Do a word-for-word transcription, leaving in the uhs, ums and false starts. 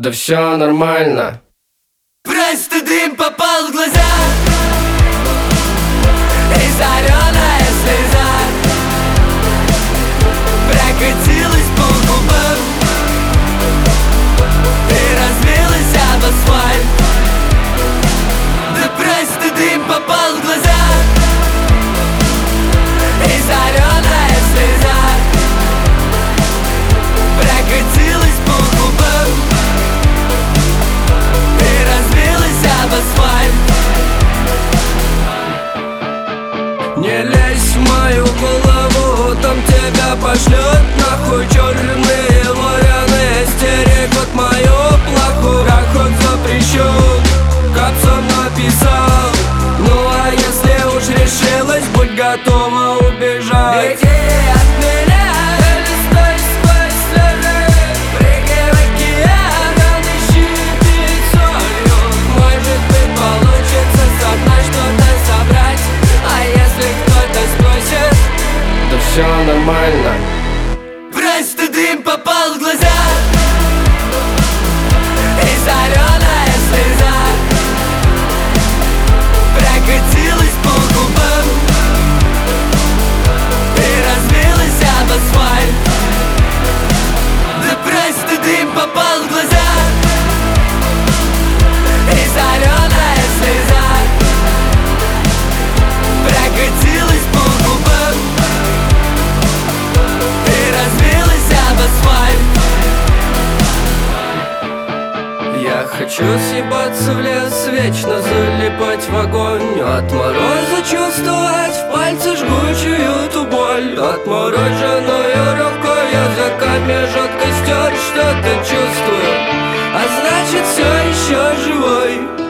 Да все нормально. Просто дым попал в глаза, и соленая слеза прокатилась по губам и разбилась об асфальт. Да просто дым попал в глаза, и соленая слеза прокатилась по губам и разбилась об асфальт. Не лезь в мою голову, там тебя пошлют нахуй. Черные вороны стерегут мою плохую. Проход запрещен, капсом написал. Ну а если уж решилась, будь готова убежать. Беги от меня, или стой сквозь слезы. Прыгай в океан, он ищи перед солью. Может быть получится со мной что-то собрать. А если кто-то спросит, Да все нормально. просто дым попал в глаза, и соленая слеза прокатилась по губам и разбилась об асфальт. Да просто дым попал в глаза, и соленая слеза прокатилась по губам и разбилась об асфальт. Я хочу съебаться в лес, вечно залипать в огонь. От мороза чувствовать в пальце жгучую ту боль. Отмороженную рукой языками жжет костер. Что-то чувствую, а значит все еще живой.